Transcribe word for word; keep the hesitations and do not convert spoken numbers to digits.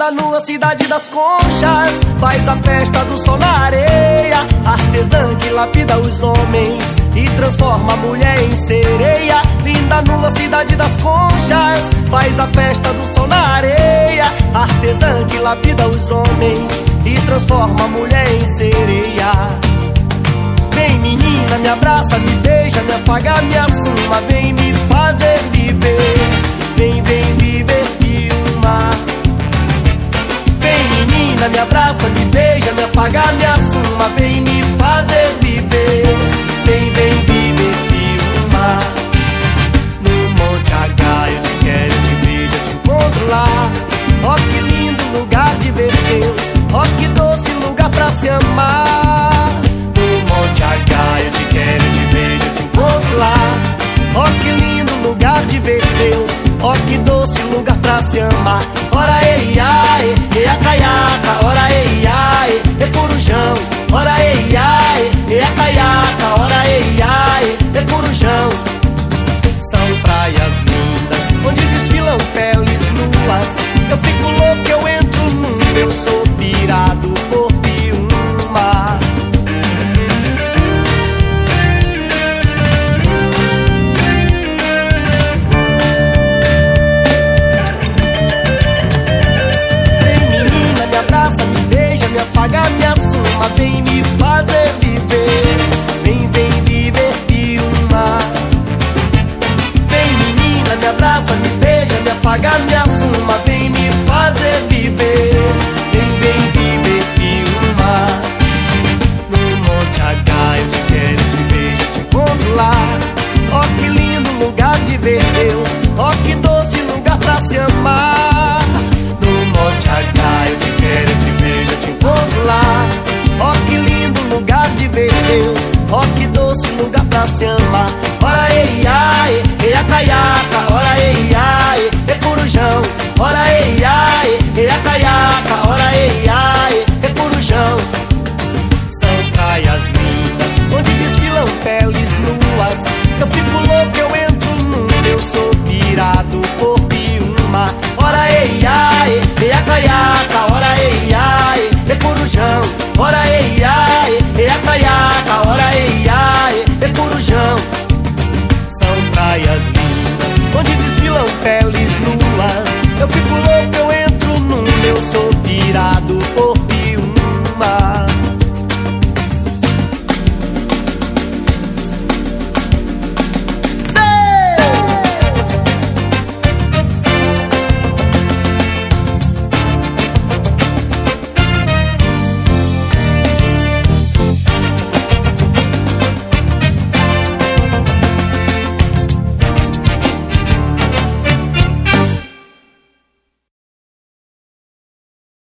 Linda nua, cidade das conchas, faz a festa do sol na areia. Artesã que lapida os homens e transforma a mulher em sereia. Linda nua, cidade das conchas, faz a festa do sol na areia. Artesã que lapida os homens e transforma a mulher em sereia. Vem menina, me abraça, me beija, me afaga, me assuma. Vem me fazer viver, vem, vem viver Piumá. Vem menina, me abraça, me beija, me afaga, me assuma. Vem me fazer viver, vem, vem viver Piumá. No Monte H eu te quero, eu te vejo, eu te encontro lá. Ó que lindo lugar de ver Deus, ó que doce lugar pra se amar. No Monte H eu te quero, eu te vejo, eu te encontro lá. Ó que lindo lugar de ver Deus, ó que doce lugar pra se amar. Ora ei ai, e a caiaca, ora ei ai, e corujão. Ora ei ai, e a caiaca, ora ei ai, e corujão. São praias lindas, onde desfilam peles nuas. Eu fico louco, eu entro no mundo, eu sou pirado por Piumá. Me apaga, me assuma, vem me fazer viver. Vem, vem viver Piumá. Vem menina, me abraça, me beija, me apaga, me assuma, vem me fazer viver. Vem, vem viver Piumá. No Monte H eu te quero, eu te vejo, eu te encontro lá. Ó que lindo lugar de ver Deus, ó que doce lugar pra se amar. No Monte H eu te quero, eu te vejo, eu te encontro lá. Ó que lindo lugar de ver Deus, ó que doce lugar pra se amar. Ora ei ai, e a caiaca, ora